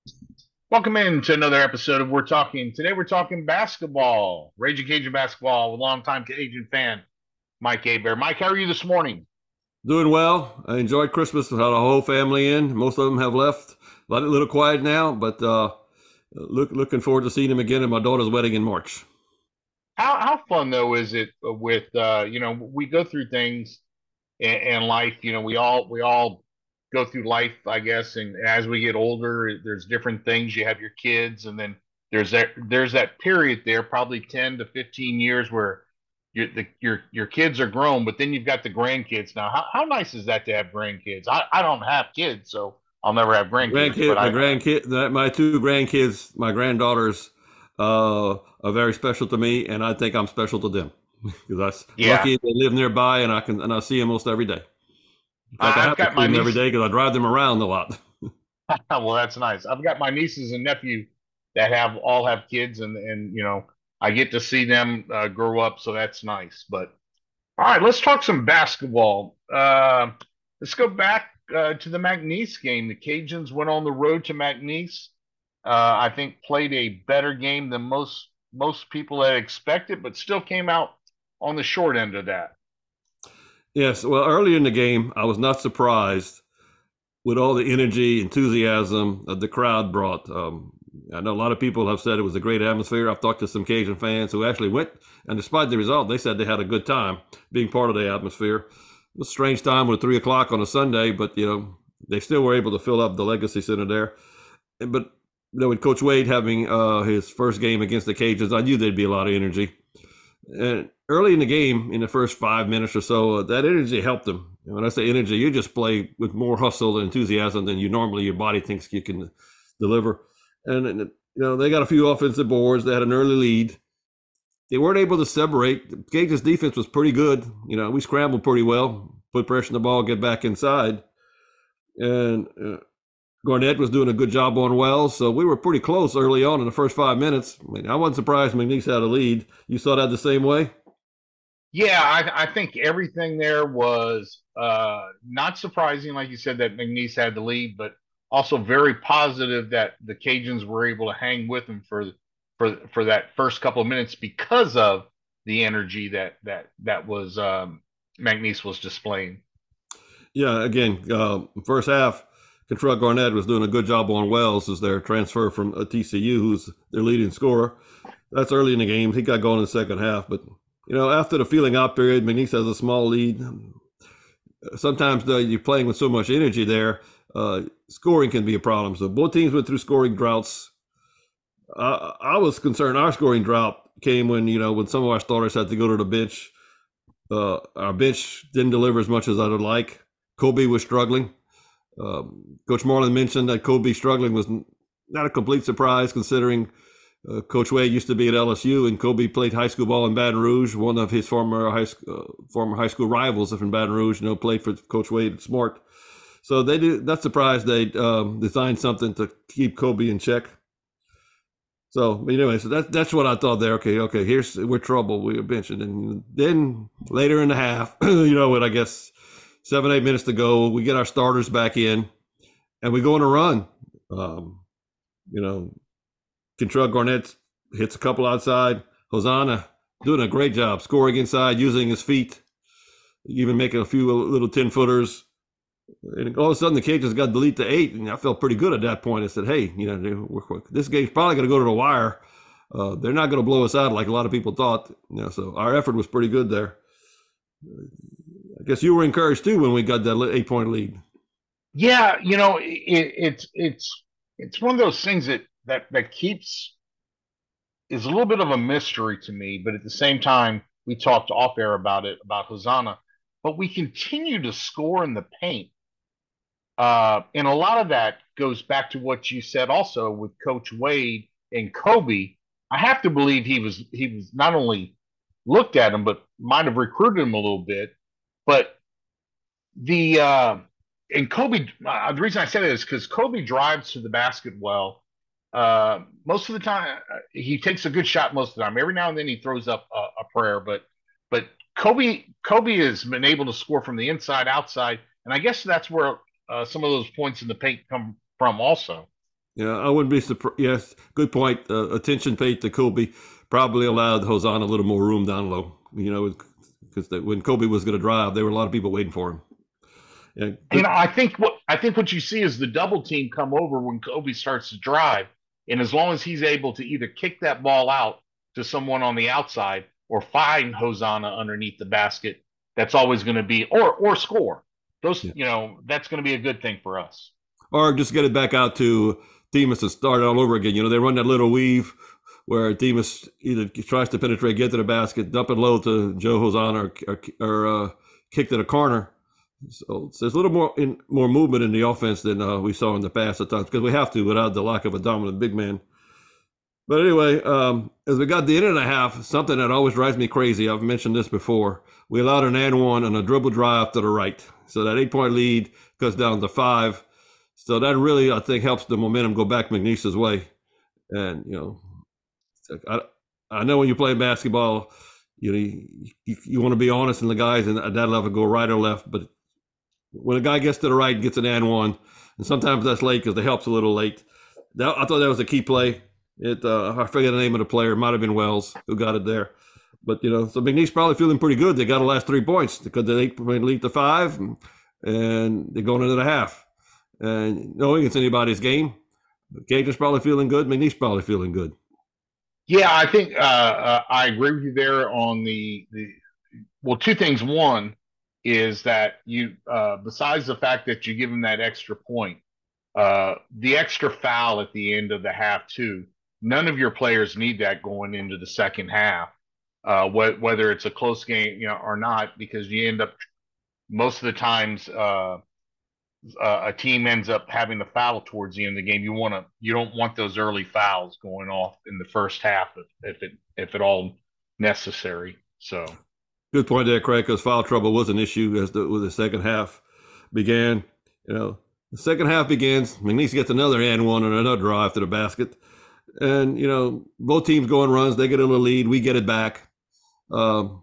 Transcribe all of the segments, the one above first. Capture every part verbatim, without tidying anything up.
Welcome in to another episode of We're Talking. Today we're talking basketball, Raging Cajun basketball with longtime Cajun fan Mike Abear. Mike, how are you this morning? Doing well. I enjoyed Christmas. Had a whole family in. Most of them have left. A little, little quiet now, but uh, look, looking forward to seeing them again at my daughter's wedding in March. How how fun though is it with uh, you know we go through things in, in life. You know we all we all go through life, I guess, and as we get older, there's different things. You have your kids, and then there's that there's that period there, probably ten to fifteen years where your the, your your kids are grown, but then you've got the grandkids now. How how nice is that to have grandkids? I I don't have kids, so I'll never have grandkids. But Grandkid, my I grandkid, my two grandkids, my granddaughters, uh, are very special to me, and I think I'm special to them because I'm yeah, lucky they live nearby, and I can and I see them most every day. In fact, I I, I've have to got see my them every niece. day because I drive them around a lot. Well, that's nice. I've got my nieces and nephew that have all have kids, and and you know I get to see them uh, grow up, so that's nice. But all right, let's talk some basketball. Uh, let's go back uh, to the McNeese game. The Cajuns went on the road to McNeese. Uh, I think played a better game than most most people had expected, but still came out on the short end of that. Yes, well, early in the game, I was not surprised with all the energy, enthusiasm that the crowd brought. Um, I know a lot of people have said it was a great atmosphere. I've talked to some Cajun fans who actually went, and despite the result, they said they had a good time being part of the atmosphere. It was a strange time with three o'clock on a Sunday, but you know they still were able to fill up the Legacy Center there. And, but you know, with Coach Wade having uh, his first game against the Cajuns, I knew there'd be a lot of energy. And early in the game, in the first five minutes or so, uh, that energy helped them. And when I say energy, you just play with more hustle and enthusiasm than you normally your body thinks you can deliver. And, and you know they got a few offensive boards. They had an early lead. They weren't able to separate. Gage's defense was pretty good. You know, we scrambled pretty well, put pressure on the ball, get back inside, and uh, Garnett was doing a good job on Wells. So we were pretty close early on in the first five minutes. I mean, I wasn't surprised McNeese had a lead. You saw that the same way? Yeah, I, I think everything there was uh, not surprising, like you said, that McNeese had the lead, but also very positive that the Cajuns were able to hang with them for for for that first couple of minutes because of the energy that that that was um, McNeese was displaying. Yeah, again, uh, first half, Contrell Garnett was doing a good job on Wells as their transfer from uh, T C U, who's their leading scorer. That's early in the game. He got going in the second half. But, you know, after the feeling out period, McNeese has a small lead. Sometimes uh, you're playing with so much energy there, uh, scoring can be a problem. So both teams went through scoring droughts. Uh, I was concerned our scoring drought came when, you know, when some of our starters had to go to the bench. Uh, our bench didn't deliver as much as I would like. Kobe was struggling. Um, Coach Marlin mentioned that Kobe struggling was not a complete surprise considering uh, Coach Wade used to be at L S U and Kobe played high school ball in Baton Rouge. One of his former high school, uh, former high school rivals from Baton Rouge, you know, played for Coach Wade at Smart. So they do. Not surprised they um, designed something to keep Kobe in check. So anyway, so that, that's what I thought there. Okay, okay, here's we're trouble. We mentioned, and then later in the half, you know, with I guess seven eight minutes to go, we get our starters back in, and we go on a run. Um, you know, Contrell Garnett hits a couple outside. Hosanna doing a great job scoring inside, using his feet, even making a few little ten footers. And all of a sudden, the Cajuns got delete to eight, and I felt pretty good at that point. I said, "Hey, you know, this game's probably going to go to the wire. Uh, they're not going to blow us out like a lot of people thought." You know, so our effort was pretty good there. I guess you were encouraged too when we got that eight point lead. Yeah, you know, it, it's it's it's one of those things that that that keeps is a little bit of a mystery to me, but at the same time, we talked off air about it about Hosanna, but we continue to score in the paint. Uh, and a lot of that goes back to what you said also with Coach Wade and Kobe. I have to believe he was he was not only looked at him, but might have recruited him a little bit. But the uh, and Kobe, uh, the reason I say that is because Kobe drives to the basket well. Uh, most of the time, uh, he takes a good shot most of the time. Every now and then, he throws up a, a prayer, but but Kobe Kobe has been able to score from the inside, outside, and I guess that's where uh, some of those points in the paint come from, also. Yeah, I wouldn't be surprised. Yes, good point. Uh, attention paid to Kobe probably allowed Hosanna a little more room down low. You know, because when Kobe was going to drive, there were a lot of people waiting for him. Yeah, You good. know, I think what I think what you see is the double team come over when Kobe starts to drive, and as long as he's able to either kick that ball out to someone on the outside or find Hosanna underneath the basket, that's always going to be or or score. Those, Yeah. you know, that's going to be a good thing for us. Or just get it back out to Demas to start all over again. You know, they run that little weave where Demas either tries to penetrate, get to the basket, dump it low to Joe Hosanna, or, or, or uh, kick to the corner. So, so there's a little more in, more movement in the offense than uh, we saw in the past at times because we have to without the lack of a dominant big man. But anyway, um, as we got the end of the half, something that always drives me crazy, I've mentioned this before, we allowed an and one and a dribble drive to the right. So that eight-point lead goes down to five. So that really, I think, helps the momentum go back McNeese's way. And, you know, I, I know when you're playing basketball, you know, you, you, you want to be honest and the guys at that level go right or left. But when a guy gets to the right, gets an and one, and sometimes that's late because the help's a little late. That, I thought that was a key play. It uh, I forget the name of the player. It might have been Wells who got it there. But, you know, so McNeese probably feeling pretty good. They got the last three points because they lead to five, and, and they're going into the half. And knowing it's anybody's game, Cajuns probably feeling good. McNeese probably feeling good. Yeah, I think uh, uh, I agree with you there on the the. Well, two things. One is that you, uh, besides the fact that you give them that extra point, uh, the extra foul at the end of the half too. None of your players need that going into the second half, uh, wh- whether it's a close game, you know, or not, because you end up most of the times uh, uh, a team ends up having to foul towards the end of the game. You want to, you don't want those early fouls going off in the first half if, if it if at all necessary. So good point there, Craig, because foul trouble was an issue as the, the second half began. You know, the second half begins. McNeese gets another and one and another drive to the basket. And, you know, both teams go on runs. They get a little lead. We get it back. Um,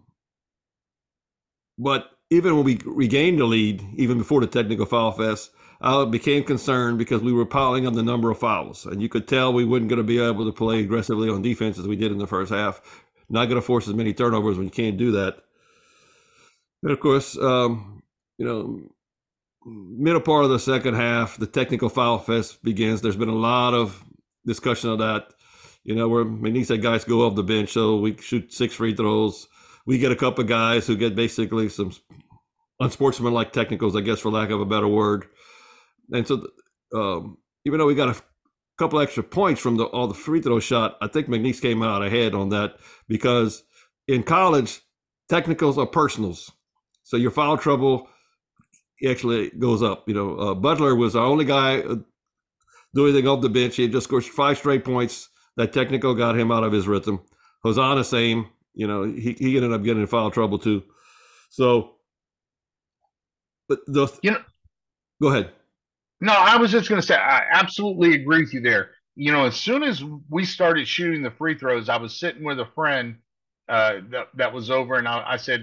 but even when we regained the lead, even before the technical foul fest, I became concerned because we were piling up the number of fouls. And you could tell we weren't going to be able to play aggressively on defense as we did in the first half. Not going to force as many turnovers when you can't do that. And of course, um, you know, middle part of the second half, the technical foul fest begins. There's been a lot of discussion of that. You know, where McNeese guys go off the bench, so we shoot six free throws. We get a couple of guys who get basically some unsportsmanlike technicals, I guess, for lack of a better word. And so, um, even though we got a couple extra points from the, all the free throw shot, I think McNeese came out ahead on that because in college, technicals are personals. So your foul trouble actually goes up. You know, uh, Butler was the only guy doing anything off the bench. He had just scored five straight points. That technical got him out of his rhythm. Hosanna, same. You know, he, he ended up getting in foul trouble too. So, but the you know, go ahead. No, I was just going to say I absolutely agree with you there. You know, as soon as we started shooting the free throws, I was sitting with a friend uh, that that was over, and I, I said,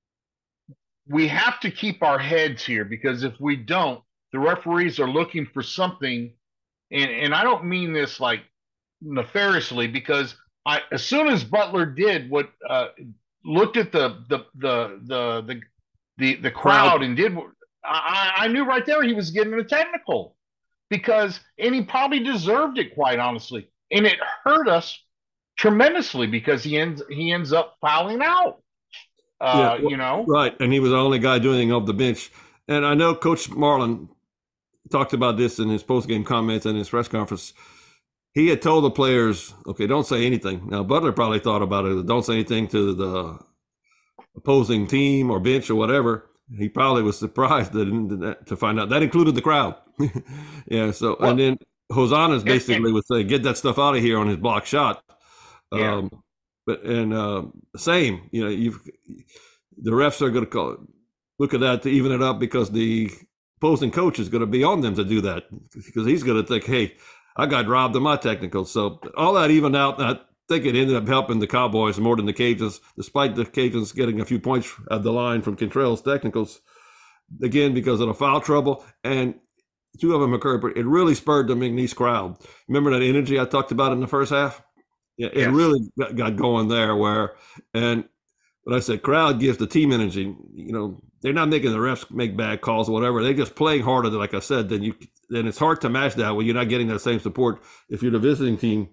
we have to keep our heads here because if we don't, the referees are looking for something, and and I don't mean this like nefariously because I as soon as Butler did what uh, looked at the the the the the the, the crowd, crowd and did I, I knew right there he was getting a technical because and he probably deserved it quite honestly, and it hurt us tremendously because he ends he ends up fouling out. Uh, yeah, well, you know, right, and he was the only guy doing anything off the bench. And I know Coach Marlin talked about this in his post-game comments and his press conference. He had told the players, okay, don't say anything. Now, Butler probably thought about it. Don't say anything to the opposing team or bench or whatever. He probably was surprised that, to find out. That included the crowd. yeah, so, well, and then Hosanna's basically and, would say, get that stuff out of here on his block shot. Yeah. Um, but, and uh, same, you know, you've, the refs are going to call, look at that to even it up because the opposing coach is going to be on them to do that because he's going to think, hey, I got robbed of my technicals. So all that evened out. I think it ended up helping the Cowboys more than the Cajuns, despite the Cajuns getting a few points at the line from Cantrell's technicals, again, because of the foul trouble. And two of them occurred, but it really spurred the McNeese crowd. Remember that energy I talked about in the first half? Yeah, it Yes. really got, got going there. Where and when I said crowd gives the team energy, you know, they're not making the refs make bad calls or whatever. They're just playing harder. Than, like I said, then you then it's hard to match that when you're not getting that same support if you're the visiting team.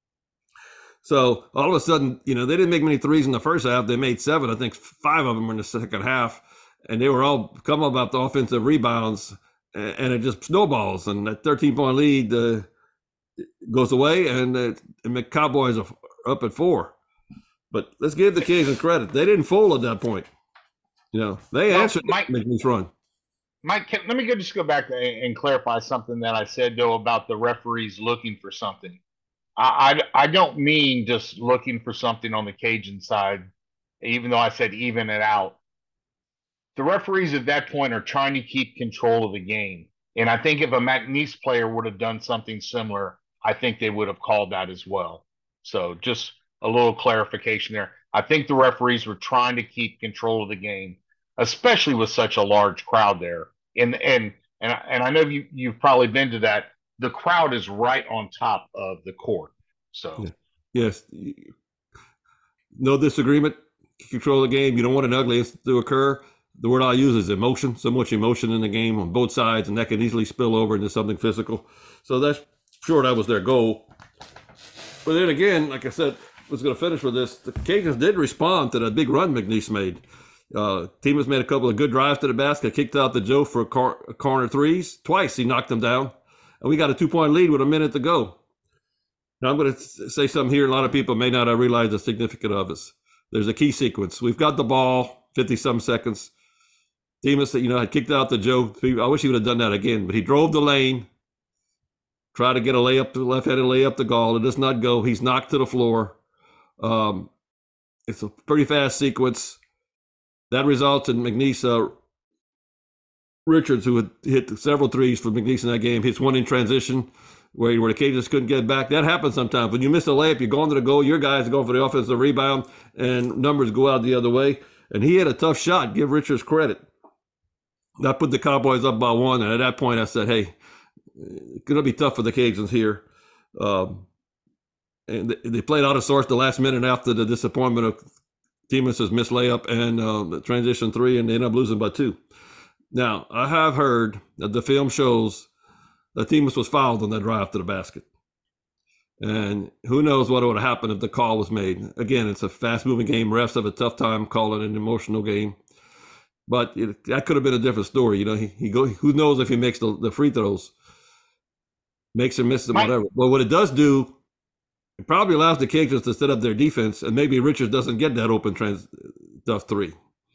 So all of a sudden, you know, they didn't make many threes in the first half. They made seven. I think five of them were in the second half, and they were all come about the offensive rebounds, and it just snowballs. And that thirteen point lead uh, goes away, and, uh, and the Cowboys are up at four. But let's give the Kings credit. They didn't fold at that point. You know, they Well, answered Mike, McNeese run. Mike, can, let me go, just go back and clarify something that I said, though, about the referees looking for something. I, I, I don't mean just looking for something on the Cajun side, even though I said even it out. The referees at that point are trying to keep control of the game. And I think if a McNeese player would have done something similar, I think they would have called that as well. So just a little clarification there. I think the referees were trying to keep control of the game, especially with such a large crowd there. And and and, and I know you, you've probably been to that. The crowd is right on top of the court. So yes, no disagreement. Control the game. You don't want an ugly incident to occur. The word I'll use is emotion. So much emotion in the game on both sides, and that can easily spill over into something physical. So that's sure that was their goal. But then again, like I said, I was going to finish with this. The Cajuns did respond to the big run McNeese made. Uh, Timas made a couple of good drives to the basket, kicked out to Joe for car- corner threes. Twice he knocked them down. And we got a two-point lead with a minute to go. Now I'm going to say something here a lot of people may not have realized the significance of this. There's a key sequence. We've got the ball, fifty-some seconds. Timas, you know, had kicked out to Joe. I wish he would have done that again, but he drove the lane, tried to get a layup, to the left-handed layup to Gall. It does not go. He's knocked to the floor. Um, it's a pretty fast sequence. That results in McNeese uh, Richards, who had hit several threes for McNeese in that game, hits one in transition where, where the Cajuns couldn't get back. That happens sometimes. When you miss a layup, you're going to the goal. Your guys are going for the offensive rebound, and numbers go out the other way. And he had a tough shot. Give Richards credit. That put the Cowboys up by one, and at that point I said, hey, it's going to be tough for the Cajuns here. Um, and they played out of sorts the last minute after the disappointment of Timas' missed layup and uh, the transition three, and they ended up losing by two. Now, I have heard that the film shows that Timas was fouled on that drive to the basket. And who knows what would have happened if the call was made. Again, it's a fast-moving game. Refs have a tough time calling an emotional game. But it, that could have been a different story. You know, he, he go. Who knows if he makes the, the free throws, makes or misses them, Mike, whatever. But what it does do, it probably allows the Cajuns to set up their defense, and maybe Richards doesn't get that open trans tough three.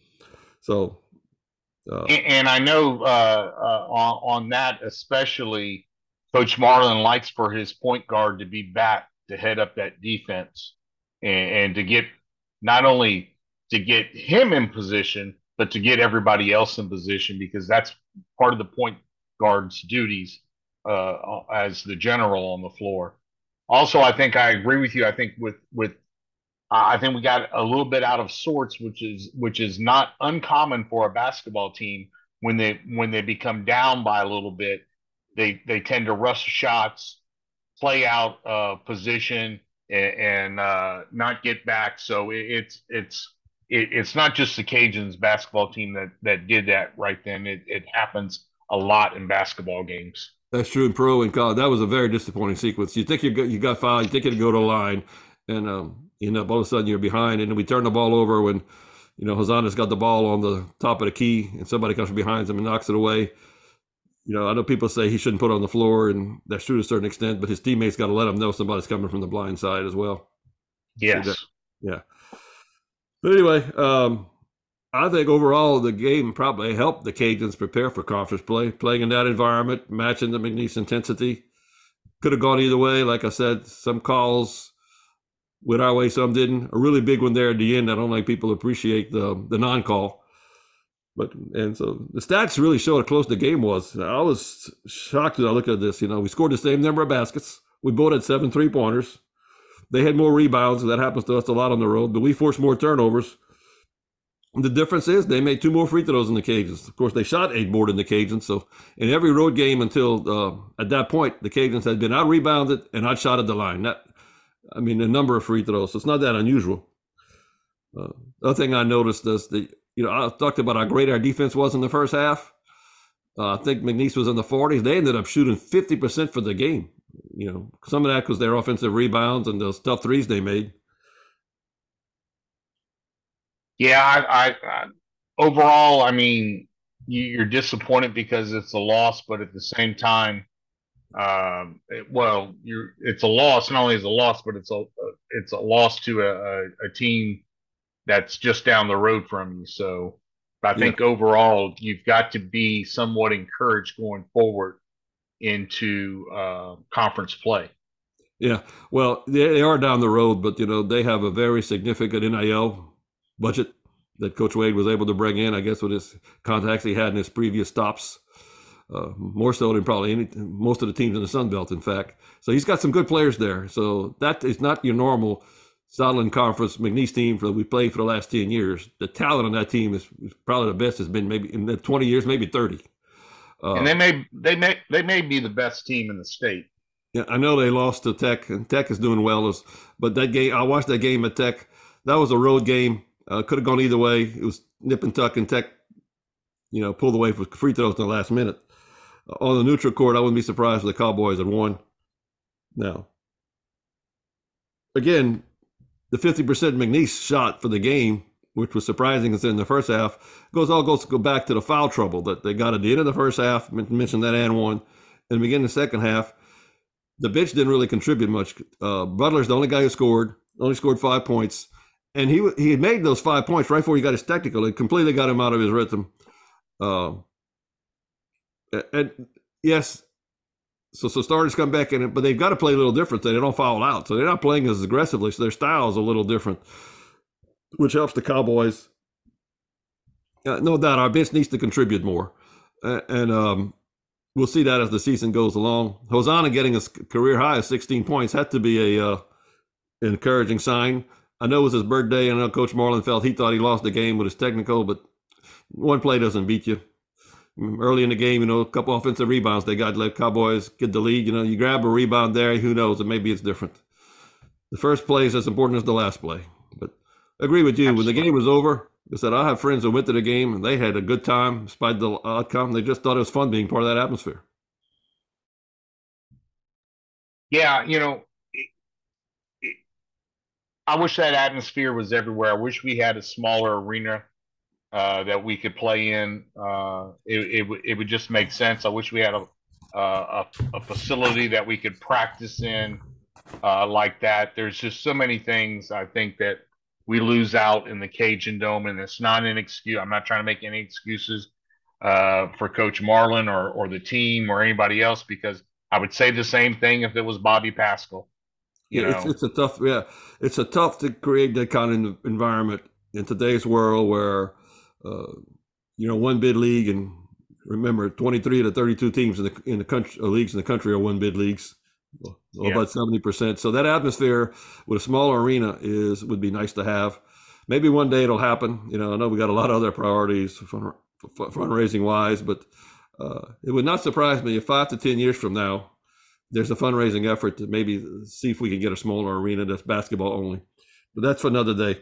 So, uh, and, and I know uh, uh, on, on that especially, Coach Marlin likes for his point guard to be back to head up that defense and, and to get not only to get him in position, but to get everybody else in position, because that's part of the point guard's duties uh, as the general on the floor. Also, I think I agree with you. I think with with uh, I think we got a little bit out of sorts, which is which is not uncommon for a basketball team when they when they become down by a little bit. They they tend to rush shots, play out uh, position, and, and uh, not get back. So it, it's it's it, it's not just the Cajuns basketball team that that did that right then. It it happens a lot in basketball games. That's true in pro and college. That was a very disappointing sequence. You think you got, you got fouled, you think you'd go to the line, and um, you know, all of a sudden you're behind, and then we turn the ball over when, you know, Hosanna's got the ball on the top of the key, and somebody comes from behind him and knocks it away. You know, I know people say he shouldn't put it on the floor, and that's true to a certain extent, but his teammates got to let him know somebody's coming from the blind side as well. Yes. So that, yeah. But anyway, um, I think overall the game probably helped the Cajuns prepare for conference play, playing in that environment, matching the McNeese intensity. Could have gone either way. Like I said, some calls went our way, some didn't. A really big one there at the end. I don't think people appreciate the the non-call. But and so the stats really show how close the game was. I was shocked when I looked at this. You know, we scored the same number of baskets. We both had seven three-pointers. They had more rebounds, and that happens to us a lot on the road. But we forced more turnovers. The difference is they made two more free throws in the Cajuns. Of course, they shot eight more than the Cajuns. So in every road game until uh, at that point, the Cajuns had been out rebounded and out shot at the line. That, I mean, the number of free throws. So it's not that unusual. Uh, the other thing I noticed is the, you know, I talked about how great our defense was in the first half. Uh, I think McNeese was in the forties. They ended up shooting fifty percent for the game. You know, some of that was their offensive rebounds and those tough threes they made. Yeah, I, I, I overall, I mean, you, you're disappointed because it's a loss, but at the same time, um, it, well, you're it's a loss. Not only is it a loss, but it's a it's a loss to a, a, a team that's just down the road from you. So I Yeah. think overall, you've got to be somewhat encouraged going forward into uh, conference play. Yeah. Well, they, they are down the road, but, you know, they have a very significant N I L budget that Coach Wade was able to bring in, I guess, with his contacts he had in his previous stops. Uh, more so than probably any most of the teams in the Sun Belt, in fact. So he's got some good players there. So that is not your normal Southland Conference McNeese team that we played for the last ten years. The talent on that team is, is probably the best has been maybe in the twenty years, maybe thirty. Uh, And they may they may they may be the best team in the state. yeah, I know they lost to Tech, and Tech is doing well. As, but that game, I watched that game at Tech. That was a road game. Uh, could have gone either way. It was nip and tuck, and Tech, you know, pulled away for free throws in the last minute. On the neutral court, I wouldn't be surprised if the Cowboys had won. Now, again, the fifty percent McNeese shot for the game, which was surprising in the first half, goes all goes go back to the foul trouble that they got at the end of the first half. Mentioned that and one, and begin the second half. The bench didn't really contribute much. Uh, Butler's the only guy who scored, only scored five points, and he he had made those five points right before he got his technical. It completely got him out of his rhythm. Uh, and yes, so so starters come back in, but they've got to play a little different. They don't foul out, so they're not playing as aggressively. So their style is a little different, which helps the Cowboys. Uh, no doubt, our bench needs to contribute more, uh, and um, we'll see that as the season goes along. Hosanna getting a career high of sixteen points had to be a uh, encouraging sign. I know it was his birthday, and I know Coach Marlin felt he thought he lost the game with his technical, but one play doesn't beat you. Early in the game, you know, a couple offensive rebounds. They got let Cowboys get the lead. You know, you grab a rebound there, who knows? And maybe it's different. The first play is as important as the last play. But I agree with you. Absolutely. When the game was over, I said, I have friends who went to the game and they had a good time despite the outcome. They just thought it was fun being part of that atmosphere. Yeah, you know, it, it, I wish that atmosphere was everywhere. I wish we had a smaller arena Uh, that we could play in. Uh, it, it, it would just make sense. I wish we had a a, a facility that we could practice in uh, like that. There's just so many things I think that we lose out in the Cajun Dome, and it's not an excuse. I'm not trying to make any excuses uh, for Coach Marlin or or the team or anybody else, because I would say the same thing if it was Bobby Pascal. You yeah, know, it's, it's a tough. Yeah, it's a tough to create that kind of environment in today's world where. Uh, you know, one bid league, and remember, twenty-three of the thirty-two teams in the in the country uh, leagues in the country are one bid leagues, well, yeah. About seventy percent. So that atmosphere with a smaller arena is would be nice to have. Maybe one day it'll happen. You know, I know we got a lot of other priorities for, for fundraising wise, but uh, it would not surprise me if five to ten years from now there's a fundraising effort to maybe see if we can get a smaller arena that's basketball only. But that's for another day.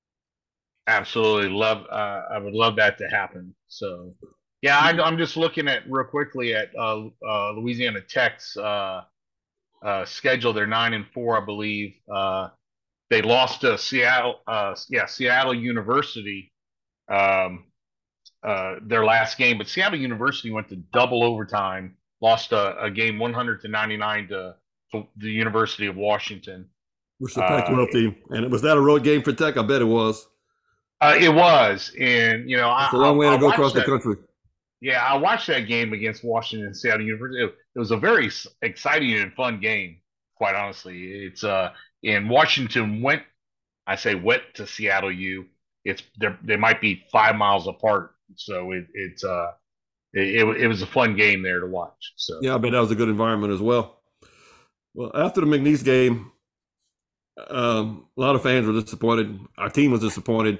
Absolutely love. Uh, I would love that to happen. So, yeah, I, I'm just looking at real quickly at uh, uh, Louisiana Tech's uh, uh, schedule. They're nine and four, I believe. Uh, they lost to Seattle. Uh, yeah, Seattle University. Um, uh, their last game, but Seattle University went to double overtime. Lost a, a game one hundred to ninety-nine to, to the University of Washington. Which is a Pac twelve uh, team, and was that a road game for Tech? I bet it was. Uh, it was, and you know, it's I, a long way I, to go across that, the country. Yeah, I watched that game against Washington and Seattle University. It, it was a very exciting and fun game, quite honestly. It's uh, and Washington went, I say went to Seattle U. It's they might be five miles apart, so it, it's uh, it, it it was a fun game there to watch. So yeah, I bet that was a good environment as well. Well, after the McNeese game, um, a lot of fans were disappointed. Our team was disappointed.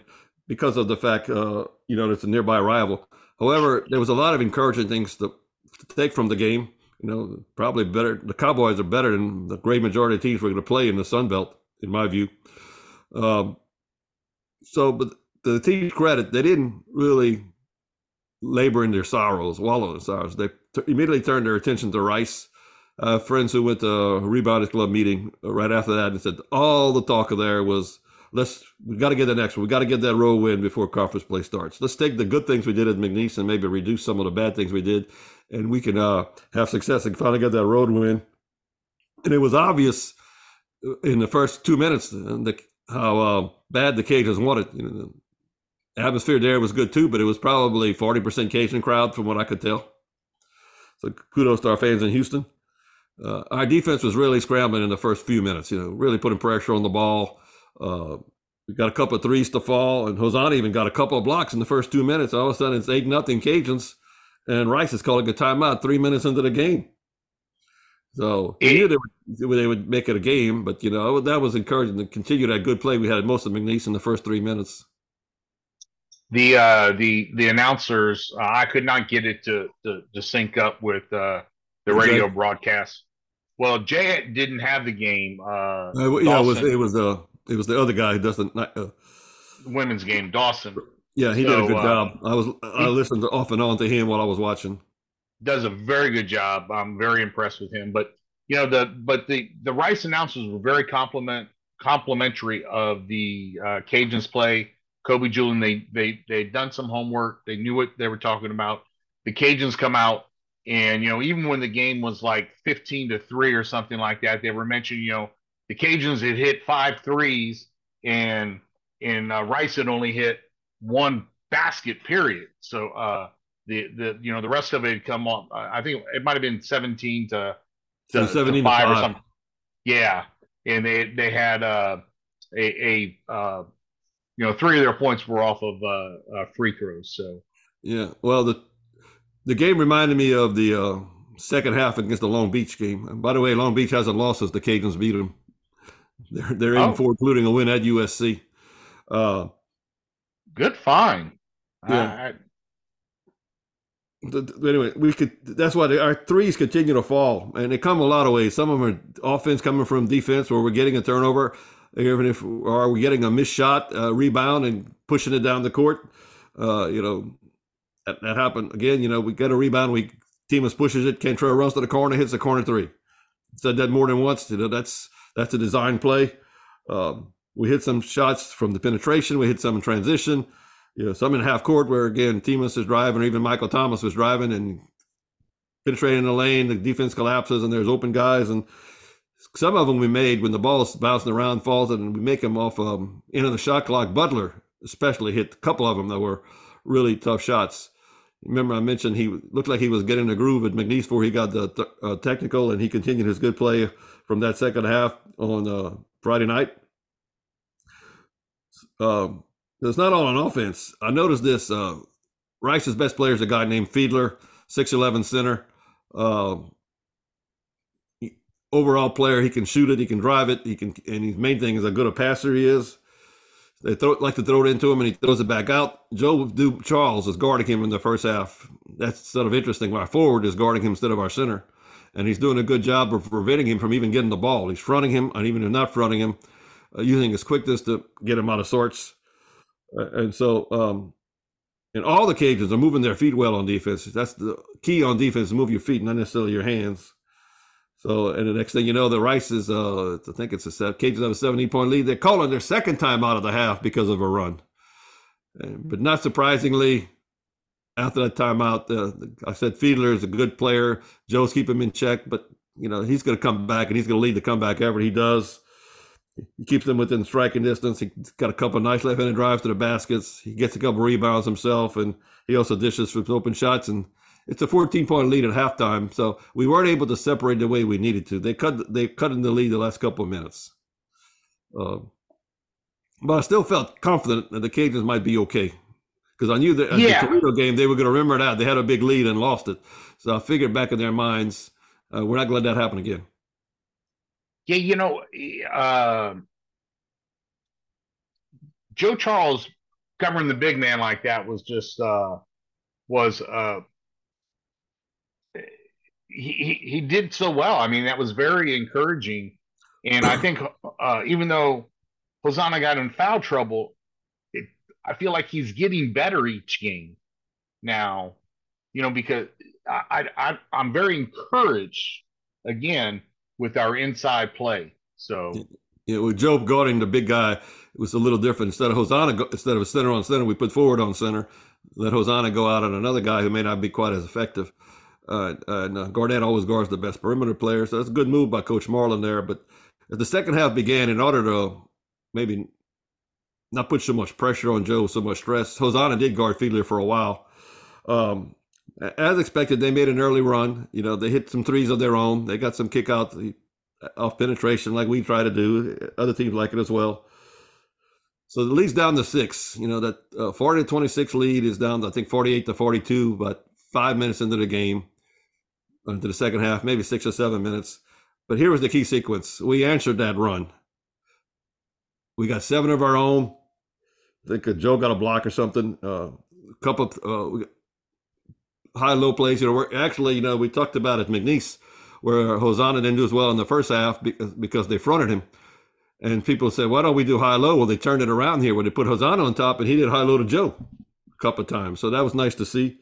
because of the fact, uh, you know, it's a nearby rival. However, there was a lot of encouraging things to, to take from the game. You know, probably better. The Cowboys are better than the great majority of teams we're going to play in the Sun Belt, in my view. Um, so, but the team's credit, they didn't really labor in their sorrows, wallow in their sorrows. They t- immediately turned their attention to Rice. Uh, friends who went to a Rebounders Club meeting right after that and said all the talk of there was, let's we got to get the next one. We got to get that road win before conference play starts. Let's take the good things we did at McNeese and maybe reduce some of the bad things we did, and we can uh, have success and finally get that road win. And it was obvious in the first two minutes the, how uh, bad the Cajuns wanted. You know, the atmosphere there was good too, but it was probably forty percent Cajun crowd from what I could tell. So kudos to our fans in Houston. Uh, our defense was really scrambling in the first few minutes, you know, really putting pressure on the ball. Uh, we got a couple of threes to fall, and Hosanna even got a couple of blocks in the first two minutes. All of a sudden, it's eight nothing Cajuns, and Rice is calling a timeout three minutes into the game. So we knew they would, they would make it a game, but, you know, that was encouraging to continue that good play we had at most of McNeese in the first three minutes. The uh, the the announcers, uh, I could not get it to to, to sync up with uh, the radio Okay. broadcast. Well, Jay didn't have the game. Uh, Uh, yeah, it was Dawson, it was uh it was the other guy who doesn't. Uh, women's game, Dawson. yeah, he did a So good uh, job. I was I he listened off and on to him while I was watching. does a very good job. I'm very impressed with him. But you know the but the the Rice announcers were very compliment complimentary of the uh, Cajuns play. Kobe Julian, they they they'd done some homework. They knew what they were talking about. The Cajuns come out, and you know even when the game was like fifteen to three or something like that, they were mentioning you know the Cajuns had hit five threes, and and uh, Rice had only hit one basket. Period. So uh, the the you know the rest of it had come on. I think it might have been seventeen to So to, to seventeen to five or five. something. Yeah, and they they had uh, a a uh, you know three of their points were off of uh, uh, free throws. So Yeah. Well, the the game reminded me of the uh, second half against the Long Beach game. And by the way, Long Beach hasn't lost since the Cajuns beat them. They're they're eight and oh, four, including a win at U S C. Uh, good find. yeah. I, Anyway, we could. That's why our threes continue to fall, and they come a lot of ways. Some of them are offense coming from defense, where we're getting a turnover, even if or we're getting a missed shot, uh, rebound, and pushing it down the court. Uh, you know, that, that happened again. You know, we get a rebound, we team us pushes it. Cantrell runs to the corner, hits the corner three. Said that more than once. You know, that's that's a design play. Um, we hit some shots from the penetration. We hit some in transition. You know, some in half court where again Timas is driving, or even Michael Thomas was driving and penetrating the lane. The defense collapses and there's open guys, and some of them we made when the ball's bouncing around, falls, and we make them off um, into the shot clock. Butler especially hit a couple of them that were really tough shots. Remember, I mentioned he looked like he was getting the groove at McNeese before he got the th- uh, technical, and he continued his good play from that second half on uh, Friday night. Um, it's not all on offense. I noticed this. Uh, Rice's best player is a guy named Fiedler, six eleven center. Uh, he, overall player, he can shoot it, he can drive it, he can, and his main thing is how good a passer he is. They throw, like to throw it into him, and he throws it back out. Joe Du Charles is guarding him in the first half. That's sort of interesting. Our forward is guarding him instead of our center, and he's doing a good job of preventing him from even getting the ball. He's fronting him, and even if not fronting him, uh, using his quickness to get him out of sorts. Uh, and so, um, and all the Cajuns are moving their feet well on defense. That's the key on defense: move your feet, not necessarily your hands. So, and the next thing you know, the Rice is, uh, I think it's a set. Cajuns have a seventeen point lead. They're calling their second time out of the half because of a run. And, but not surprisingly, after that timeout, uh, I said Fiedler is a good player. Joe's keep him in check, but you know he's going to come back and he's going to lead the comeback ever he does. He keeps them within striking distance. He's got a couple of nice left-handed drives to the baskets. He gets a couple of rebounds himself, and he also dishes for open shots. And it's a fourteen point lead at halftime, so we weren't able to separate the way we needed to. They cut they cut in the lead the last couple of minutes, uh, but I still felt confident that the Cajuns might be okay because I knew that at yeah, the Toledo game they were going to remember that they had a big lead and lost it. So I figured back in their minds, uh, we're not going to let that happen again. yeah. You know, uh, Joe Charles covering the big man like that was just uh, was uh, he, he he did so well. I mean, that was very encouraging. And I think uh, even though Hosanna got in foul trouble, it, I feel like he's getting better each game now. You know, because I, I I'm very encouraged again with our inside play. So you know, with Joe guarding the big guy, it was a little different. Instead of Hosanna, instead of a center on center, we put forward on center. Let Hosanna go out on another guy who may not be quite as effective. Uh, uh, and, uh, Garnett always guards the best perimeter player, so that's a good move by Coach Marlin there. But as the second half began, in order to maybe not put so much pressure on Joe, so much stress, Hosanna did guard Fiedler for a while. Um, as expected, they made an early run. You know, they hit some threes of their own. They got some kick out off penetration like we try to do. Other teams like it as well. So the lead's down to six. You know, that uh, forty to twenty-six lead is down to, I think, forty-eight to forty-two, but five minutes into the game, into the second half, maybe six or seven minutes. But here was the key sequence. We answered that run. We got seven of our own. I think uh, Joe got a block or something. Uh, a couple of uh, high-low plays. You know, we're actually, you know, we talked about it, McNeese, where Hosanna didn't do as well in the first half because, because they fronted him. And people said, why don't we do high-low? Well, they turned it around here where they put Hosanna on top, and he did high-low to Joe a couple of times. So that was nice to see.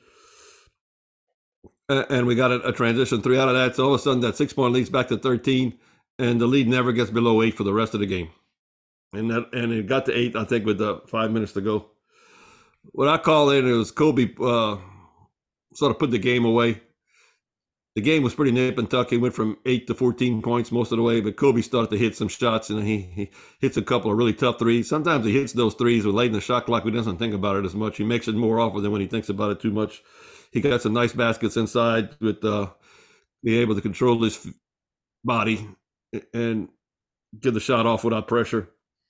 And we got a, a transition three out of that. So all of a sudden, that six-point lead's back to thirteen, and the lead never gets below eight for the rest of the game. And that, and it got to eight, I think, with the five minutes to go. What I call it is Kobe uh, sort of put the game away. The game was pretty nip and tuck. He went from eight to fourteen points most of the way, but Kobe started to hit some shots, and he, he hits a couple of really tough threes. Sometimes he hits those threes with late in the shot clock. He doesn't think about it as much. He makes it more often than when he thinks about it too much. He got some nice baskets inside with uh, being able to control his body and get the shot off without pressure.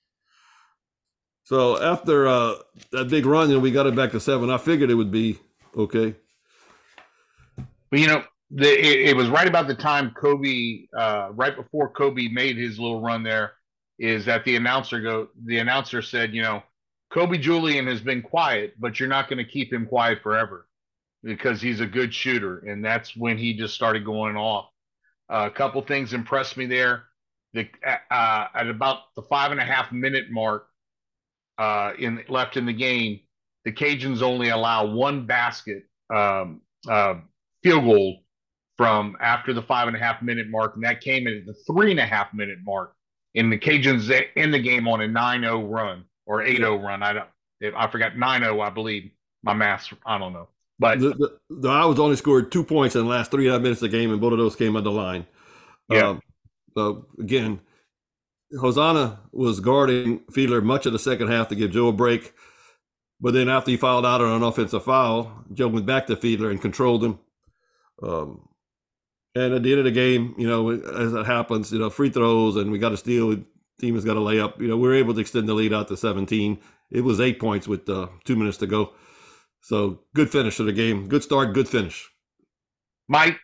So after uh, that big run, you know, we got it back to seven. I figured it would be okay. But, you know, the, it, it was right about the time Kobe, uh, right before Kobe made his little run there, is that the announcer go. The announcer said, you know, Kobe Julian has been quiet, but you're not going to keep him quiet forever, because he's a good shooter. And that's when he just started going off. Uh, a couple things impressed me there. The, uh, at about the five and a half minute mark uh, in left in the game, the Cajuns only allow one basket um, uh, field goal from after the five and a half minute mark. And that came in at the three and a half minute mark. And the Cajuns in the game on a nine oh run or eight oh run. I don't, I forgot nine oh, I believe. My math, I don't know. But the, the, the Owls only scored two points in the last three and a half minutes of the game, and both of those came on the line. Yeah. Um, so again, Hosanna was guarding Fiedler much of the second half to give Joe a break. But then after he fouled out on an offensive foul, Joe went back to Fiedler and controlled him. Um, and at the end of the game, you know, as it happens, you know, free throws and we got a steal, team has got a layup. You know, we were able to extend the lead out to seventeen. It was eight points with uh, two minutes to go. So good finish to the game. Good start, good finish. Mike,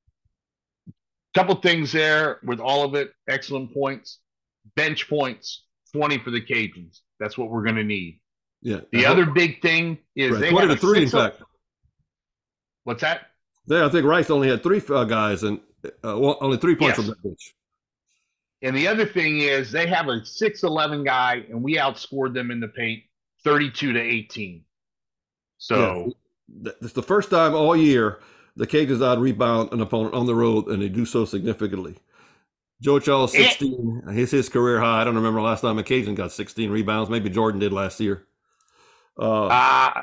couple things there with all of it. Excellent points. Bench points, twenty for the Cajuns. That's what we're going to need. Yeah. The other big thing is right. they twenty have to three, in six- fact. What's that? There, I think Rice only had three uh, guys and uh, well, only three points Yes. from the bench. And the other thing is they have a six eleven guy, and we outscored them in the paint thirty-two to eighteen. So yeah. It's the first time all year the Cajuns out rebound an opponent on the road, and they do so significantly. Joe Charles, sixteen. It, his his career high. I don't remember the last time a Cajun got sixteen rebounds. Maybe Jordan did last year. Uh, uh,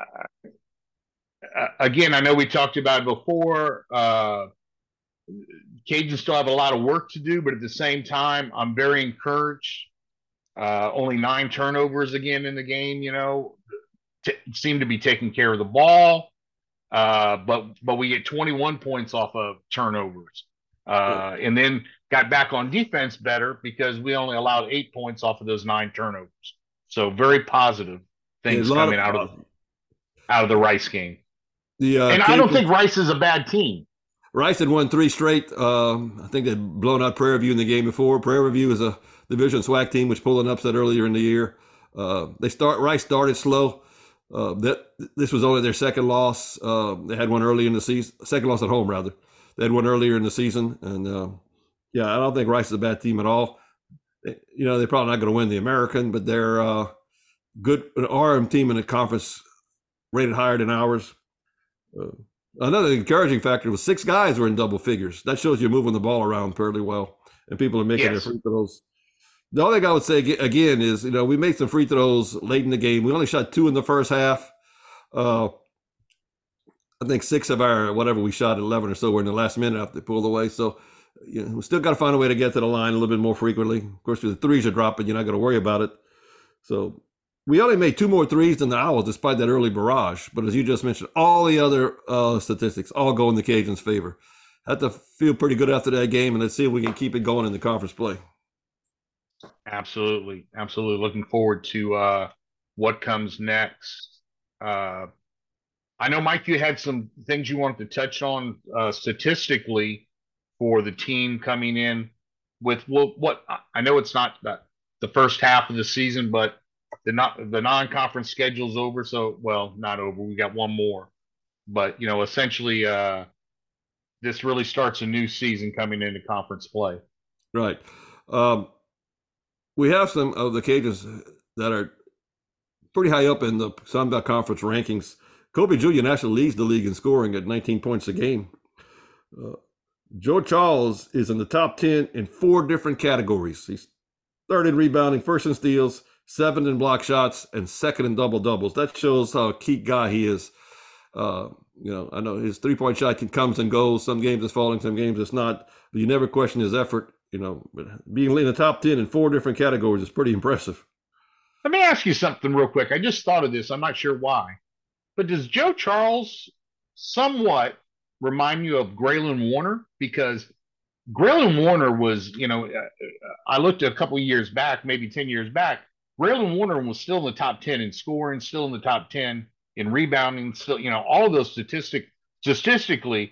again, I know we talked about it before. Uh, Cajuns still have a lot of work to do, but at the same time, I'm very encouraged. Uh, only nine turnovers again in the game, you know, t- seem to be taking care of the ball. Uh, but but we get twenty-one points off of turnovers. Uh, and then got back on defense better because we only allowed eight points off of those nine turnovers. So very positive things coming of, out of out of the Rice game. The, uh, and I don't think Rice is a bad team. Rice had won three straight. Um, I think they'd blown out Prairie View in the game before. Prairie View is a Division SWAC team, which pulled an upset earlier in the year. Uh, they start Rice started slow. Uh, that this was only their second loss. Uh, they had one early in the season, second loss at home rather. They had one earlier in the season, and uh, yeah, I don't think Rice is a bad team at all. They, you know, they're probably not going to win the American, but they're uh, good, an R M team in the conference rated higher than ours. Uh, another encouraging factor was six guys were in double figures. That shows you're moving the ball around fairly well, and people are making yes. their free throws. The only thing I would say again is, you know, we made some free throws late in the game. We only shot two in the first half. Uh, I think six of our whatever we shot, eleven or so, were in the last minute after they pulled away. So, you know, we still got to find a way to get to the line a little bit more frequently. Of course, the threes are dropping. You're not going to worry about it. So we only made two more threes than the Owls, despite that early barrage. But as you just mentioned, all the other uh, statistics all go in the Cajuns' favor. Had to feel pretty good after that game, and let's see if we can keep it going in the conference play. Absolutely. Absolutely. Looking forward to uh, what comes next. Uh, I know, Mike, you had some things you wanted to touch on uh, statistically for the team coming in with what, what I know it's not the first half of the season, but the not the non-conference schedule's over. So, well, not over. We got one more, but you know, essentially, uh, this really starts a new season coming into conference play. Right. Um, we have some of the Cajuns that are pretty high up in the Sun Belt Conference rankings. Kobe Junior actually leads the league in scoring at nineteen points a game. Uh, Joe Charles is in the top ten in four different categories. He's third in rebounding, first in steals, seventh in block shots, and second in double doubles. That shows how a key guy he is. Uh, you know, I know his three-point shot can comes and goes. Some games it's falling, some games it's not. But you never question his effort. You know, but being in the top ten in four different categories is pretty impressive. Let me ask you something real quick. I just thought of this. I'm not sure why. But does Joe Charles somewhat remind you of Graylin Warner? Because Graylin Warner was, you know, I looked a couple of years back, maybe ten years back. Graylin Warner was still in the top ten in scoring, still in the top ten in rebounding, still, you know, all of those statistic statistically.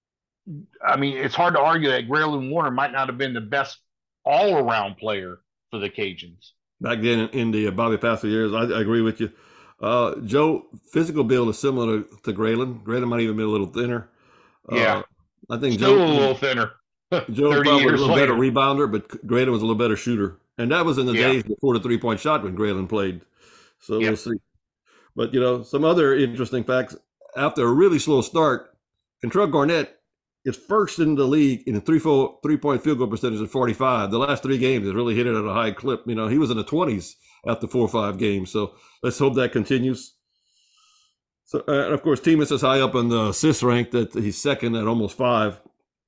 I mean, it's hard to argue that Graylin Warner might not have been the best all-around player for the Cajuns. Back then in the Bobby Pastor years, I, I agree with you. Uh, Joe, physical build is similar to, to Graylin. Graylin might even be a little thinner. Yeah. Uh, I think Still Joe, a little thinner. Joe probably was a little later. better rebounder, but Graylin was a little better shooter. And that was in the yeah. days before the three-point shot when Graylin played. So yep. we'll see. But, you know, some other interesting facts. After a really slow start, Kentrell Garnett is first in the league in a three full, three-point field goal percentage at forty-five. The last three games has really hit it at a high clip. You know, he was in the twenties after four or five games. So let's hope that continues. So, uh, and of course, Timus is high up in the assist rank that he's second at almost five.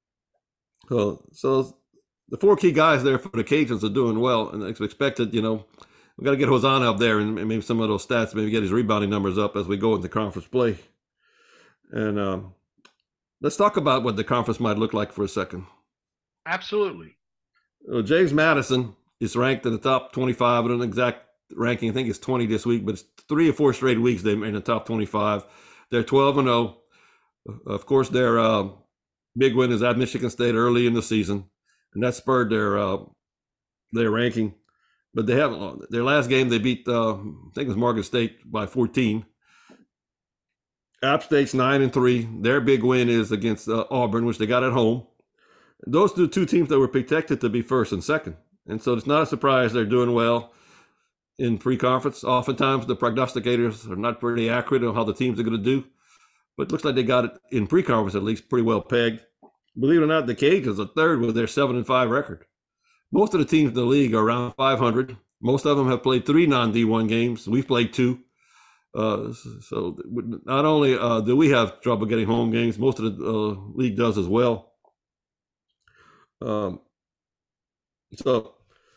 So, so the four key guys there for the Cajuns are doing well, and it's expected, you know, we got to get Hosanna up there and maybe some of those stats, maybe get his rebounding numbers up as we go into conference play. And um, let's talk about what the conference might look like for a second. Absolutely. Well, James Madison is ranked in the top twenty-five. I don't know exact ranking. I think it's twenty this week, but it's three or four straight weeks they're in the top twenty-five. They're twelve and oh. Of course, their uh, big win is at Michigan State early in the season, and that spurred their uh, their ranking. But they haven't. Their last game they beat, uh, I think it was Morgan State by fourteen. App State's nine and three. Their big win is against uh, Auburn, which they got at home. Those are the two teams that were projected to be first and second, and so it's not a surprise they're doing well in pre-conference. Oftentimes the prognosticators are not pretty accurate on how the teams are going to do, but it looks like they got it in pre-conference at least pretty well pegged. Believe it or not, the Cajuns are third with their seven and five record. Most of the teams in the league are around five hundred. Most of them have played three non-D one games. We've played two. Uh, so not only uh, do we have trouble getting home games, most of the uh, league does as well. Um, so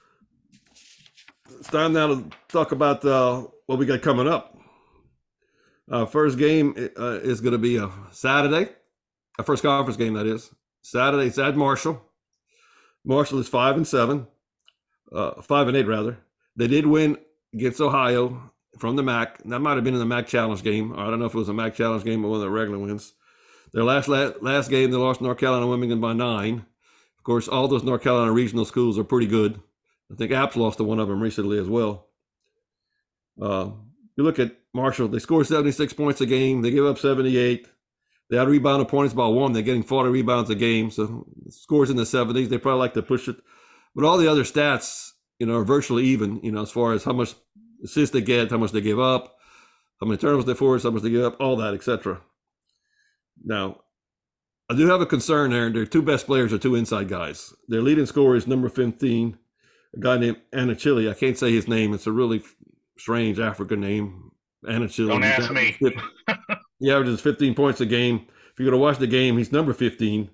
it's time now to talk about uh, what we got coming up. Our first game uh, is going to be a Saturday. Our first conference game, that is. Saturday, it's at Marshall. Marshall is five and seven, uh, five and eight rather. They did win against Ohio from the M A C. That might have been in the M A C Challenge game. I don't know if it was a M A C Challenge game or one of the regular wins. Their last last game, they lost North Carolina Wilmington by nine. Of course, all those North Carolina regional schools are pretty good. I think App's lost to one of them recently as well. Uh, you look at Marshall. They score seventy-six points a game. They give up seventy-eight. They out rebound opponents by one. They're getting forty rebounds a game. So scores in the seventies. They probably like to push it. But all the other stats, you know, are virtually even, you know, as far as how much assists they get, how much they give up, how many turnovers they force, how much they give up, all that, et cetera. Now, I do have a concern there. Their two best players are two inside guys. Their leading scorer is number fifteen, a guy named Anachili. I can't say his name. It's a really strange African name. Anachili. Don't ask me. He averages fifteen points a game. If you're going to watch the game, he's number fifteen.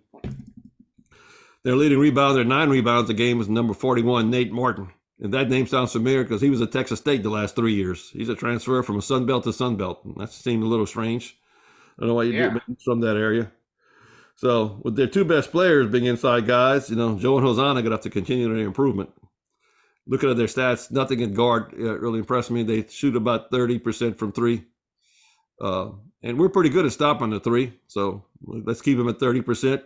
Their leading rebounder, nine rebounds a game, is number forty-one, Nate Martin. And that name sounds familiar because he was at Texas State the last three years. He's a transfer from a Sun Belt to Sun Belt. That seemed a little strange. I don't know why you yeah. do it from that area. So with their two best players being inside guys, you know, Joe and Hosanna are going to have to continue their improvement. Looking at their stats, nothing at guard uh, really impressed me. They shoot about thirty percent from three. Uh, and we're pretty good at stopping the three. So let's keep them at thirty percent.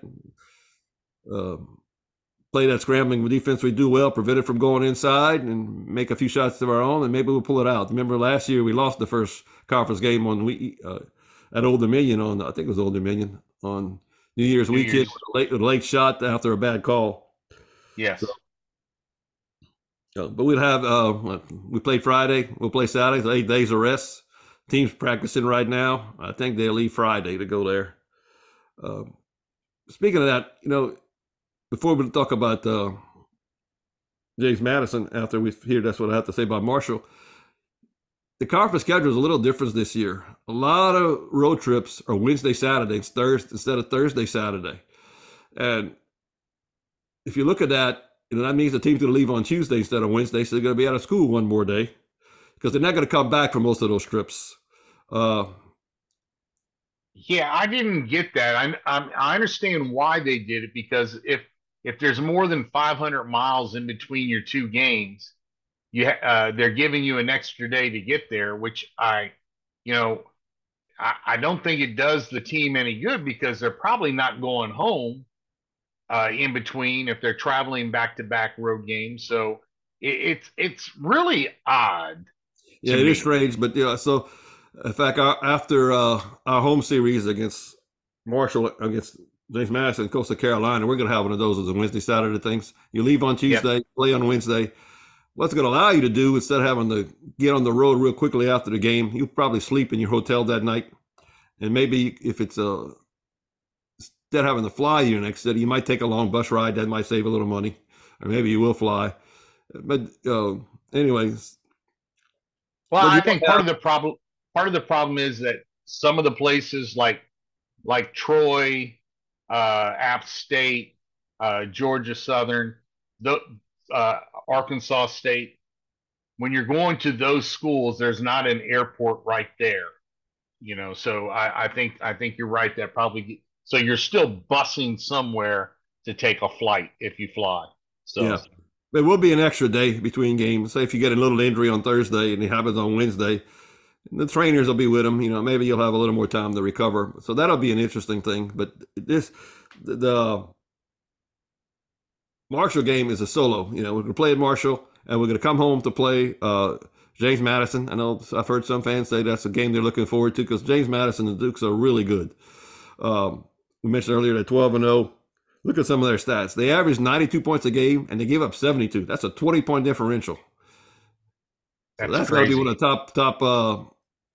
Uh, play that scrambling defense we do well, prevent it from going inside, and make a few shots of our own, and maybe we'll pull it out. Remember last year we lost the first conference game on we uh, at Old Dominion on I think it was Old Dominion on New Year's New weekend Year's. With, a late, with a late shot after a bad call. Yes. So, uh, but we'll have uh, we play Friday, we'll play Saturday, eight days of rest. Team's practicing right now. I think they'll leave Friday to go there. Uh, speaking of that, you know, before we talk about uh, James Madison, after we hear that's what I have to say about Marshall, the conference schedule is a little different this year. A lot of road trips are Wednesday, Saturday, Thursday instead of Thursday, Saturday. And if you look at that, you know, that means the team's going to leave on Tuesday instead of Wednesday, so they're going to be out of school one more day because they're not going to come back for most of those trips. Uh, yeah, I didn't get that. I, I I understand why they did it because if if there's more than five hundred miles in between your two games, you uh, they're giving you an extra day to get there, which I, you know, I, I don't think it does the team any good because they're probably not going home uh, in between if they're traveling back-to-back road games. So it, it's it's really odd. Yeah, it me. is strange, but yeah. So, in fact, our, after uh, our home series against Marshall, against James Madison, Coastal Carolina, we're going to have one of those as a Wednesday, Saturday things. You leave on Tuesday, yep. play on Wednesday. What's going to allow you to do, instead of having to get on the road real quickly after the game, you'll probably sleep in your hotel that night. And maybe if it's a, instead of having to fly you next city, you might take a long bus ride. That might save a little money. Or maybe you will fly. But uh, anyways. Well, I think part of the problem, part of the problem is that some of the places like, like Troy, uh, App State, uh, Georgia Southern, the, uh, Arkansas State, when you're going to those schools, there's not an airport right there, you know. So I, I think I think you're right. That probably so you're still busing somewhere to take a flight if you fly. So yeah, there will be an extra day between games. Say if you get a little injury on Thursday and it happens on Wednesday, the trainers will be with them. You know, maybe you'll have a little more time to recover. So that'll be an interesting thing. But this the, the Marshall game is a solo. You know, we're going to play at Marshall, and we're going to come home to play uh, James Madison. I know I've heard some fans say that's a game they're looking forward to because James Madison and the Dukes are really good. Um, we mentioned earlier that twelve and oh. Look at some of their stats. They average ninety-two points a game, and they give up seventy-two. That's a twenty-point differential. That's, so that's got to be one of the top top uh,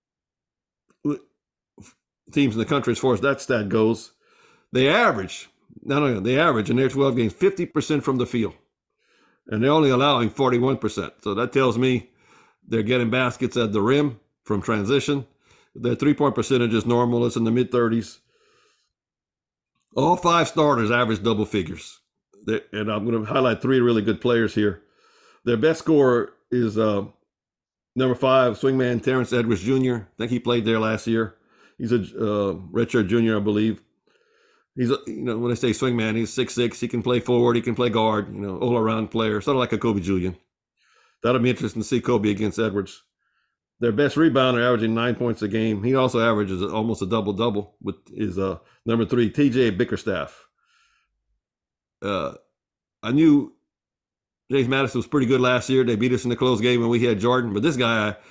teams in the country as far as that stat goes. They average. Not only they average in their twelve games fifty percent from the field, and they're only allowing forty-one percent. So that tells me they're getting baskets at the rim from transition. Their three-point percentage is normal. It's in the mid-thirties. All five starters average double figures. They're, and I'm going to highlight three really good players here. Their best scorer is uh, number five, swingman Terrence Edwards Junior I think he played there last year. He's a uh, redshirt junior, I believe. He's, a, you know, when I say swingman, he's six six. He can play forward. He can play guard, you know, all-around player, sort of like a Kobe Julian. That'll be interesting to see Kobe against Edwards. Their best rebounder, averaging nine points a game. He also averages almost a double-double with his uh, number three, T J Bickerstaff. Uh, I knew James Madison was pretty good last year. They beat us in the close game when we had Jordan. But this guy,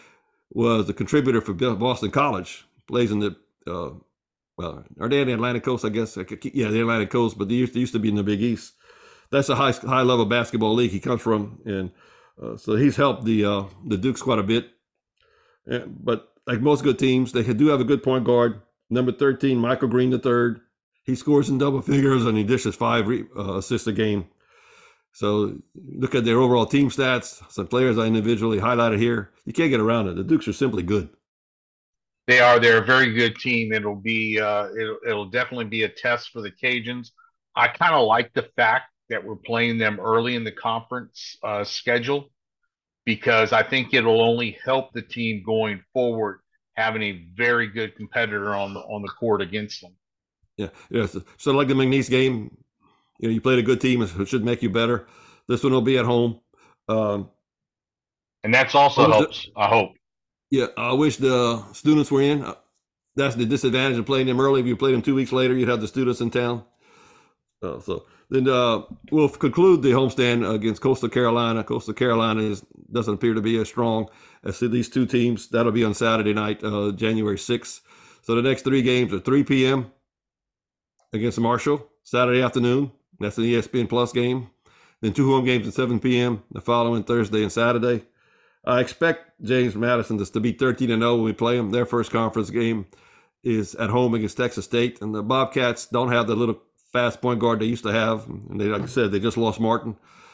was the contributor for Boston College. Plays in the uh, well, are they in the Atlantic Coast? I guess. Yeah, the Atlantic Coast, but they used, they used to be in the Big East. That's a high high level basketball league he comes from, and uh, so he's helped the uh, the Dukes quite a bit. And, but like most good teams, they do have a good point guard, number thirteen, Michael Green the third. He scores in double figures and he dishes five uh, assists a game. So look at their overall team stats. Some players I individually highlighted here. You can't get around it. The Dukes are simply good. They are. They're a very good team. It'll be. Uh, it'll, it'll definitely be a test for the Cajuns. I kind of like the fact that we're playing them early in the conference uh, schedule because I think it'll only help the team going forward having a very good competitor on the on the court against them. Yeah, yeah. So, so like the McNeese game, you know, you played a good team. It should make you better. This one will be at home, um, and that's also helps. The, I hope. Yeah, I wish the students were in. That's the disadvantage of playing them early. If you played them two weeks later, you'd have the students in town. Uh, so then uh, we'll conclude the homestand against Coastal Carolina. Coastal Carolina is, doesn't appear to be as strong as these two teams. That'll be on Saturday night, uh, January sixth. So the next three games are three p.m. against Marshall, Saturday afternoon. That's an E S P N Plus game. Then two home games at seven p.m. the following Thursday and Saturday. I expect James Madison to be thirteen and oh when we play them. Their first conference game is at home against Texas State. And the Bobcats don't have the little fast point guard they used to have. And they, like I said, they just lost Martin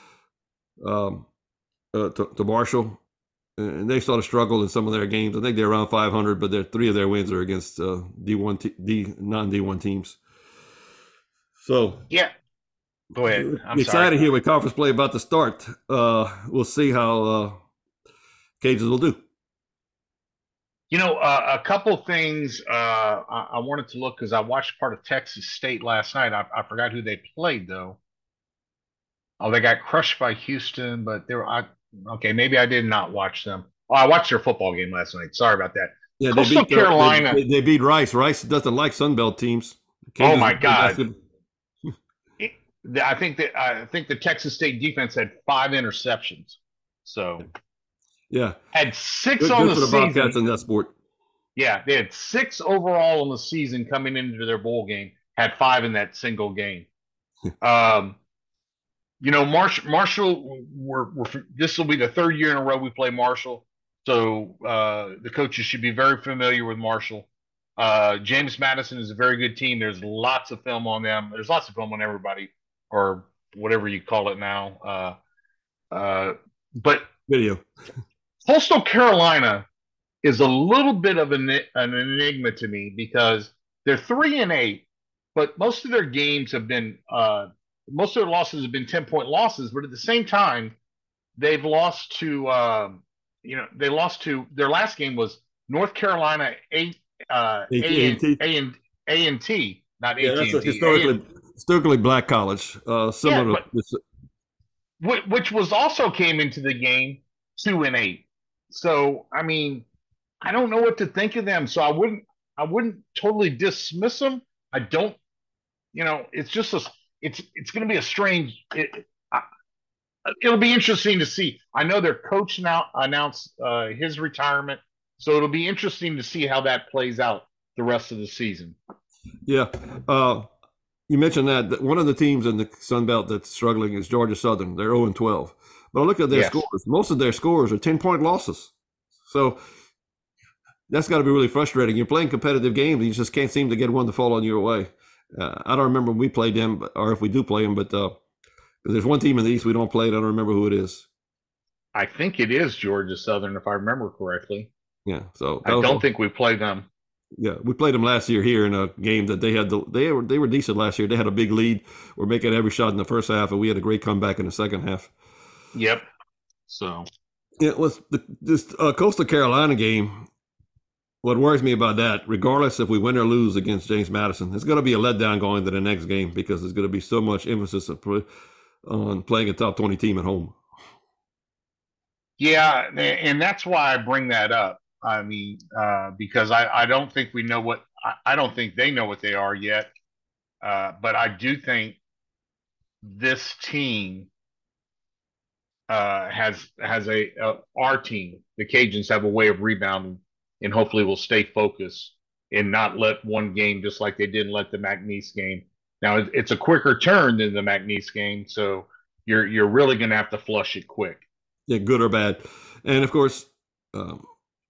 um, uh, to, to Marshall. And they sort of struggled in some of their games. I think they're around five hundred, but they're, three of their wins are against uh, D one, t- D, non-D one teams. So, yeah. Go ahead. I'm excited sorry. here with conference play about to start. Uh, we'll see how uh, Cajuns will do. You know, uh, a couple things uh, I, I wanted to look because I watched part of Texas State last night. I, I forgot who they played though. Oh, they got crushed by Houston, but they were I, okay. Maybe I did not watch them. Oh, I watched their football game last night. Sorry about that. Yeah, Coastal they beat Carolina. They, they beat Rice. Rice doesn't like Sunbelt teams. Cajuns oh my God! It, I think that I think the Texas State defense had five interceptions. So. Yeah, had six good, on good the, the season. Bobcats in that sport. Yeah, they had six overall in the season coming into their bowl game. Had five in that single game. um, you know, Marsh, Marshall. We're, we're this will be the third year in a row we play Marshall, so uh, the coaches should be very familiar with Marshall. Uh, James Madison is a very good team. There's lots of film on them. There's lots of film on everybody, or whatever you call it now. Uh, uh, but video. Coastal Carolina is a little bit of an, an enigma to me because they're three and eight, but most of their games have been uh, most of their losses have been ten point losses. But at the same time, they've lost to um, you know they lost to their last game was North Carolina eight uh, A and A and A and T, not yeah, that's a historically historically black college, uh, similar yeah, to but, which was also came into the game two and eight. So I mean, I don't know what to think of them. So I wouldn't I wouldn't totally dismiss them. I don't, you know, it's just a it's it's going to be a strange. It, I, it'll be interesting to see. I know their coach now announced uh, his retirement, so it'll be interesting to see how that plays out the rest of the season. Yeah, uh, you mentioned that, that one of the teams in the Sun Belt that's struggling is Georgia Southern. They're zero and twelve. But I look at their yes. scores. Most of their scores are ten-point losses. So that's got to be really frustrating. You're playing competitive games, and you just can't seem to get one to fall on your way. Uh, I don't remember when we played them, or if we do play them, but uh, there's one team in the East we don't play. I don't remember who it is. I think it is Georgia Southern, if I remember correctly. Yeah, so I don't think we played them. Yeah, we played them last year here in a game that they had. The, they were they were decent last year. They had a big lead. We're making every shot in the first half, and we had a great comeback in the second half. Yep. So yeah, it was the, this uh, Coastal Carolina game. What worries me about that, regardless if we win or lose against James Madison, it's going to be a letdown going to the next game because there's going to be so much emphasis on playing a top twenty team at home. Yeah, and that's why I bring that up. I mean, uh, because I, I don't think we know what I, I don't think they know what they are yet. Uh, but I do think this team uh, has has a, a our team, the Cajuns, have a way of rebounding, and hopefully will stay focused and not let one game, just like they didn't let the McNeese game. Now it's a quicker turn than the McNeese game, so you're you're really going to have to flush it quick. Yeah, good or bad, and of course, um,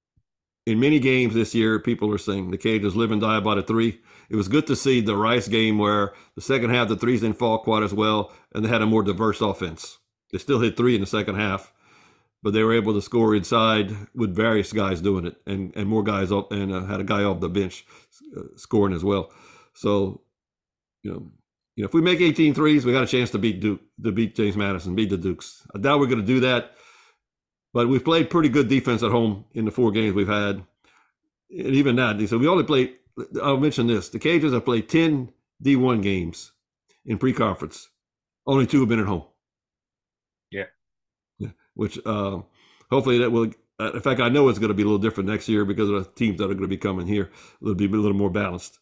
in many games this year, people are saying the Cajuns live and die by the three. It was good to see the Rice game where the second half the threes didn't fall quite as well, and they had a more diverse offense. They still hit three in the second half, but they were able to score inside with various guys doing it, and, and more guys up, and uh, had a guy off the bench uh, scoring as well. So, you know, you know, if we make eighteen threes, we got a chance to beat Duke, to beat James Madison, beat the Dukes. I doubt we're going to do that, but we've played pretty good defense at home in the four games we've had, and even that. So we only played. I'll mention this: the Cajuns have played ten D one games in pre-conference. Only two have been at home. Yeah. Yeah. Which uh, hopefully that will. Uh, in fact, I know it's going to be a little different next year because of the teams that are going to be coming here. It'll be a little more balanced.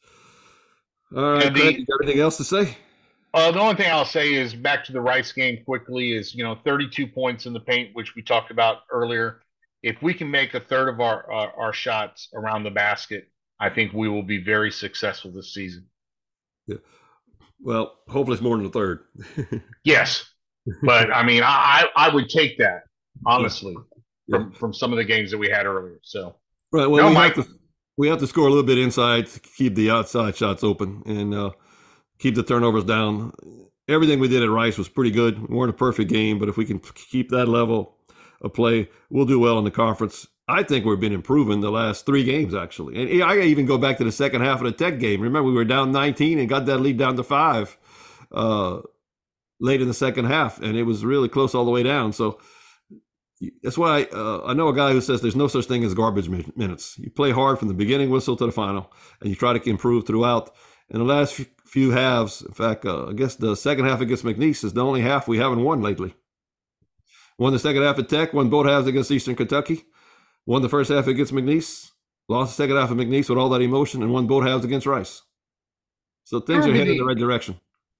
All right, And the, Craig, you got anything else to say? Uh, the only thing I'll say is back to the Rice game quickly is, you know, thirty-two points in the paint, which we talked about earlier. If we can make a third of our uh, our shots around the basket, I think we will be very successful this season. Yeah. Well, hopefully it's more than a third. Yes, but I mean, I I would take that honestly yeah. from from some of the games that we had earlier. So right, well, no, we Mike. have to we have to score a little bit inside to keep the outside shots open and uh, keep the turnovers down. Everything we did at Rice was pretty good. We weren't a perfect game, but if we can keep that level of play, we'll do well in the conference. I think we've been improving the last three games, actually. And I even go back to the second half of the Tech game. Remember, we were down nineteen and got that lead down to five uh, late in the second half, and it was really close all the way down. So that's why uh, I know a guy who says there's no such thing as garbage minutes. You play hard from the beginning whistle to the final, and you try to improve throughout. In the last few halves, in fact, uh, I guess the second half against McNeese is the only half we haven't won lately. Won the second half at Tech, won both halves against Eastern Kentucky. Won the first half against McNeese, lost the second half of McNeese with all that emotion, and won both halves against Rice. So things are headed in the right direction.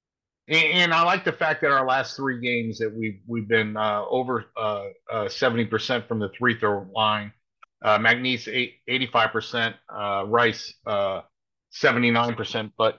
And I like the fact that our last three games that we've we've been uh, over uh, uh, seventy percent from the free throw line. Uh, McNeese eighty-five percent, uh, Rice uh, seventy-nine percent. But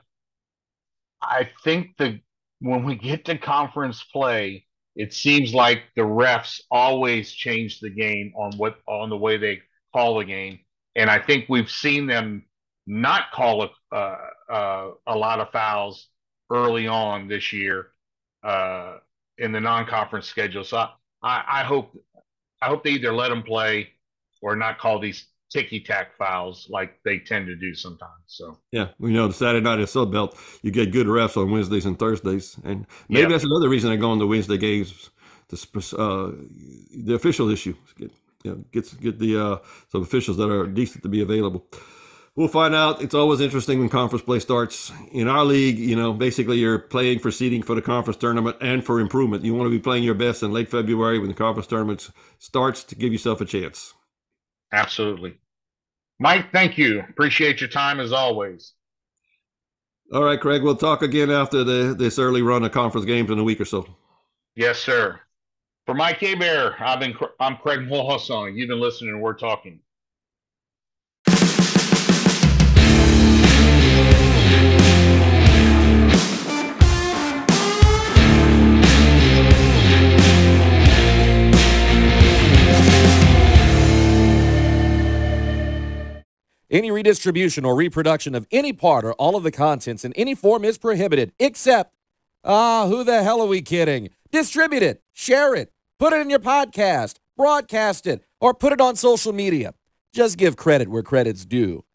I think the when we get to conference play, it seems like the refs always change the game on what on the way they call the game, and I think we've seen them not call a uh, uh, a lot of fouls early on this year uh, in the non-conference schedule. So I, I hope I hope they either let them play or not call these ticky-tack fouls like they tend to do sometimes. So yeah, we know the Saturday night at Sunbelt, you get good refs on Wednesdays and Thursdays, and maybe yeah. that's another reason they're going to Wednesday games. To, uh, the official issue, get you know, get get the uh, some officials that are decent to be available. We'll find out. It's always interesting when conference play starts. In our league, you know, basically you're playing for seeding for the conference tournament and for improvement. You want to be playing your best in late February when the conference tournament starts to give yourself a chance. Absolutely. Mike, thank you. Appreciate your time as always. All right, Craig, we'll talk again after the, this early run of conference games in a week or so. Yes, sir. For Mike Hebert, I've been, I'm Craig Mulhausen. You've been listening to We're Talking. Any redistribution or reproduction of any part or all of the contents in any form is prohibited, except, ah, who the hell are we kidding? Distribute it, share it, put it in your podcast, broadcast it, or put it on social media. Just give credit where credit's due.